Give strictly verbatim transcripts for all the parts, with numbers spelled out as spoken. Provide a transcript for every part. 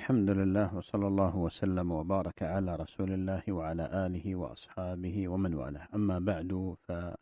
الحمد لله وصلى الله وسلم وبارك على رسول الله وعلى آله وأصحابه ومن والاه. أما بعد،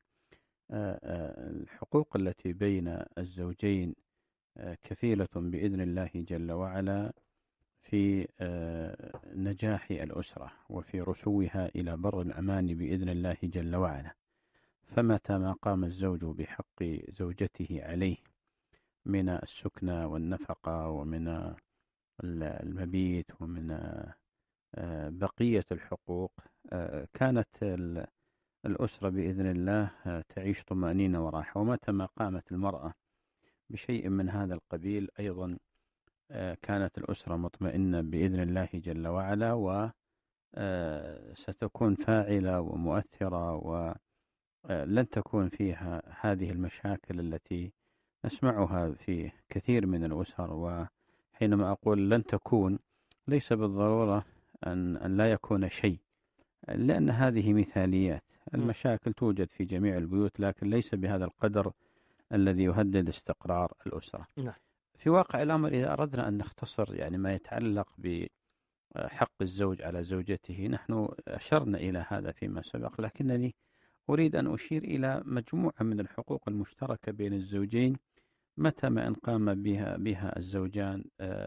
فالحقوق التي بين الزوجين كفيلة بإذن الله جل وعلا في نجاح الأسرة وفي رسوها إلى بر الأمان بإذن الله جل وعلا. فمتى ما قام الزوج بحق زوجته عليه من السكنى والنفقة ومن المبيت ومن بقية الحقوق، كانت الأسرة بإذن الله تعيش طمأنينة وراحة. ومتى ما قامت المرأة بشيء من هذا القبيل أيضا كانت الأسرة مطمئنة بإذن الله جل وعلا، وستكون فاعلة ومؤثرة، ولن تكون فيها هذه المشاكل التي نسمعها في كثير من الأسر. وحينما أقول لن تكون، ليس بالضرورة أن, أن لا يكون شيء، لأن هذه مثاليات. المشاكل توجد في جميع البيوت، لكن ليس بهذا القدر الذي يهدد استقرار الأسرة. نعم. في واقع الأمر، إذا أردنا أن نختصر يعني ما يتعلق بحق الزوج على زوجته، نحن أشرنا إلى هذا فيما سبق، لكنني أريد أن أشير إلى مجموعة من الحقوق المشتركة بين الزوجين متى ما إن قام بها, بها الزوجان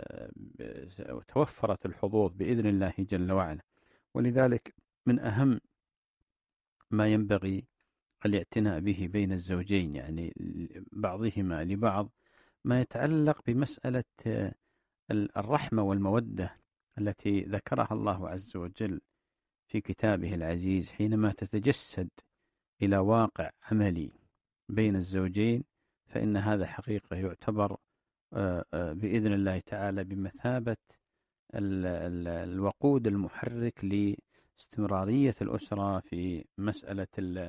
توفرت الحظوظ بإذن الله جل وعلا. ولذلك من أهم ما ينبغي الاعتناء به بين الزوجين، يعني بعضهما لبعض، ما يتعلق بمسألة الرحمة والمودة التي ذكرها الله عز وجل في كتابه العزيز حينما تتجسد إلى واقع عملي بين الزوجين، فإن هذا حقيقة يعتبر بإذن الله تعالى بمثابة الوقود المحرك لاستمرارية الأسرة في مسألة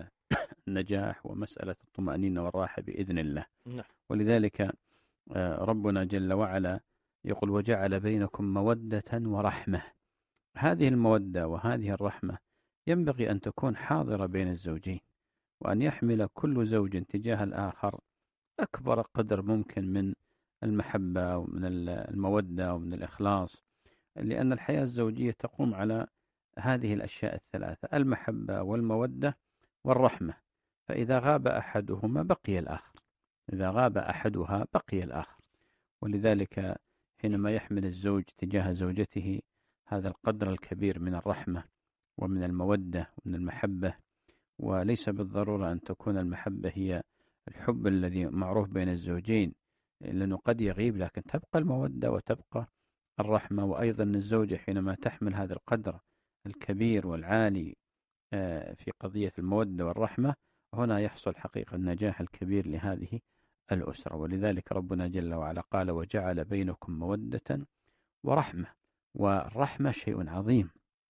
النجاح ومسألة الطمأنينة والراحة بإذن الله. ولذلك ربنا جل وعلا يقول: وجعل بينكم مودة ورحمة. هذه المودة وهذه الرحمة ينبغي أن تكون حاضرة بين الزوجين، وأن يحمل كل زوج تجاه الآخر أكبر قدر ممكن من المحبة ومن المودة ومن الإخلاص، لأن الحياة الزوجية تقوم على هذه الأشياء الثلاثة: المحبة والمودة والرحمة. فإذا غاب أحدهما بقي الآخر، إذا غاب أحدها بقي الآخر. ولذلك حينما يحمل الزوج تجاه زوجته هذا القدر الكبير من الرحمة ومن المودة ومن المحبة، وليس بالضرورة أن تكون المحبة هي الحب الذي معروف بين الزوجين، لأنه قد يغيب، لكن تبقى المودة وتبقى الرحمة. وأيضا الزوجة حينما تحمل هذا القدر الكبير والعالي في قضية المودة والرحمة، هنا يحصل حقيقة النجاح الكبير لهذه الأسرة. ولذلك ربنا جل وعلا قال: وجعل بينكم مودة ورحمة. والرحمة شيء عظيم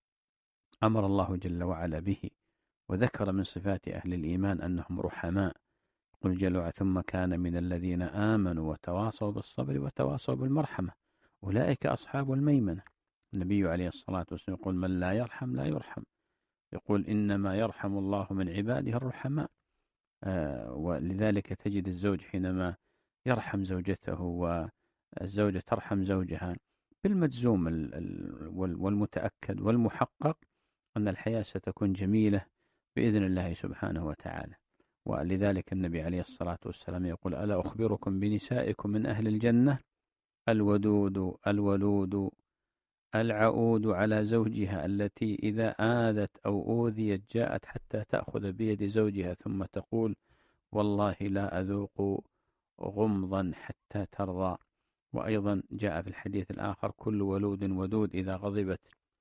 أمر الله جل وعلا به، وذكر من صفات أهل الإيمان أنهم رحماء. قل جل وعلا: ثم كان من الذين آمنوا وتواصوا بالصبر وتواصوا بالمرحمة أولئك أصحاب الميمنة. النبي عليه الصلاة والسلام يقول: من لا يرحم لا يرحم. يقول: إنما يرحم الله من عباده الرحماء. آه ولذلك تجد الزوج حينما يرحم زوجته والزوجة ترحم زوجها، بالمجزوم والمتأكد والمحقق أن الحياة ستكون جميلة بإذن الله سبحانه وتعالى. ولذلك النبي عليه الصلاة والسلام يقول: ألا أخبركم بنسائكم من أهل الجنة؟ الودود الولود العؤود على زوجها، التي إذا آذت أو أوذيت جاءت حتى تأخذ بيد زوجها ثم تقول: والله لا أذوق غمضا حتى ترضى. وأيضا جاء في الحديث الآخر: كل ولود ودود إذا غضبت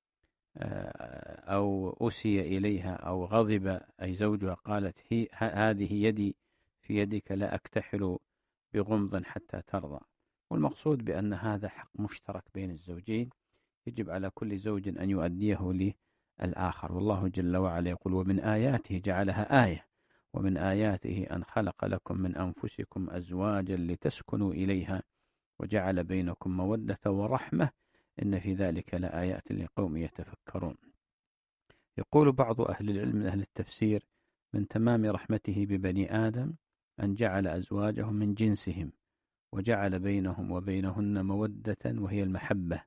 أو أسي إليها أو غضب أي زوجها قالت: هي هذه يدي في يدك لا أكتحل بغمض حتى ترضى. والمقصود بأن هذا حق مشترك بين الزوجين، يجب على كل زوج أن يؤديه للآخر. والله جل وعلا يقول: ومن آياته جعلها آية ومن آياته أن خلق لكم من أنفسكم أزواجا لتسكنوا إليها وجعل بينكم مودة ورحمة إن في ذلك لآيات لقوم يتفكرون. يقول بعض أهل العلم من أهل التفسير: من تمام رحمته ببني آدم أن جعل أزواجهم من جنسهم وجعل بينهم وبينهن مودة وهي المحبة،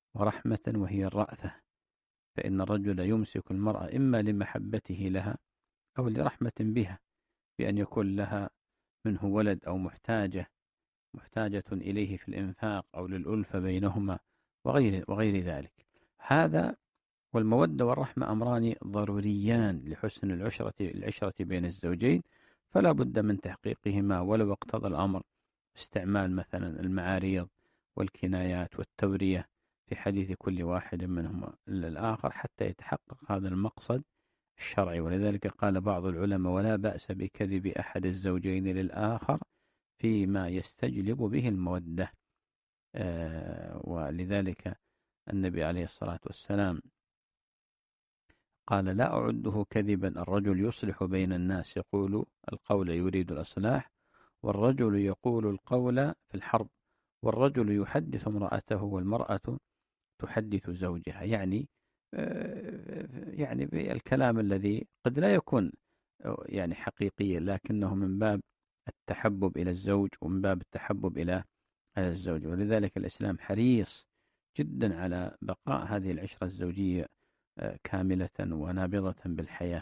ورحمة وهي الرأفة، فإن الرجل يمسك المرأة إما لمحبته لها أو لرحمة بها، بأن يكون لها منه ولد أو محتاجة محتاجة إليه في الإنفاق أو للألفة بينهما وغير, وغير ذلك. هذا والمودة والرحمة أمران ضروريان لحسن العشرة العشرة بين الزوجين، فلا بد من تحقيقهما، ولو اقتضى الأمر استعمال مثلا المعاريض والكنايات والتورية في حديث كل واحد منهما للآخر حتى يتحقق هذا المقصد الشرعي. ولذلك قال بعض العلماء: ولا بأس بكذب أحد الزوجين للآخر فيما يستجلب به المودة. آه ولذلك النبي عليه الصلاة والسلام قال: لا أعده كذبا الرجل يصلح بين الناس يقول القول يريد الإصلاح، والرجل يقول القول في الحرب، والرجل يحدث امرأته والمرأة تحدث زوجها. يعني يعني بالكلام الذي قد لا يكون يعني حقيقيا، لكنه من باب التحبب إلى الزوج ومن باب التحبب إلى الزوج. ولذلك الإسلام حريص جدا على بقاء هذه العشرة الزوجية كاملة ونابضة بالحياة،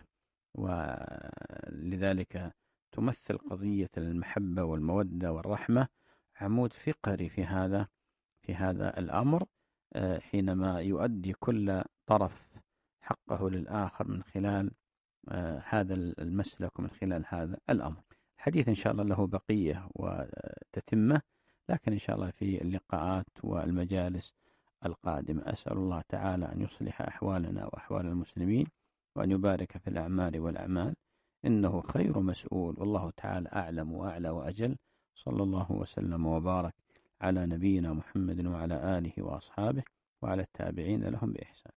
ولذلك تمثل قضية المحبة والمودة والرحمة عمود فقري في هذا في هذا الأمر، حينما يؤدي كل طرف حقه للآخر من خلال هذا المسلك ومن خلال هذا الأمر. الحديث إن شاء الله له بقية وتتمة، لكن إن شاء الله في اللقاءات والمجالس القادمة. أسأل الله تعالى أن يصلح أحوالنا وأحوال المسلمين، وأن يبارك في الأعمال والأعمال، إنه خير مسؤول، والله تعالى أعلم وأعلى وأجل. صلى الله وسلم وبارك على نبينا محمد وعلى آله وأصحابه وعلى التابعين لهم بإحسان.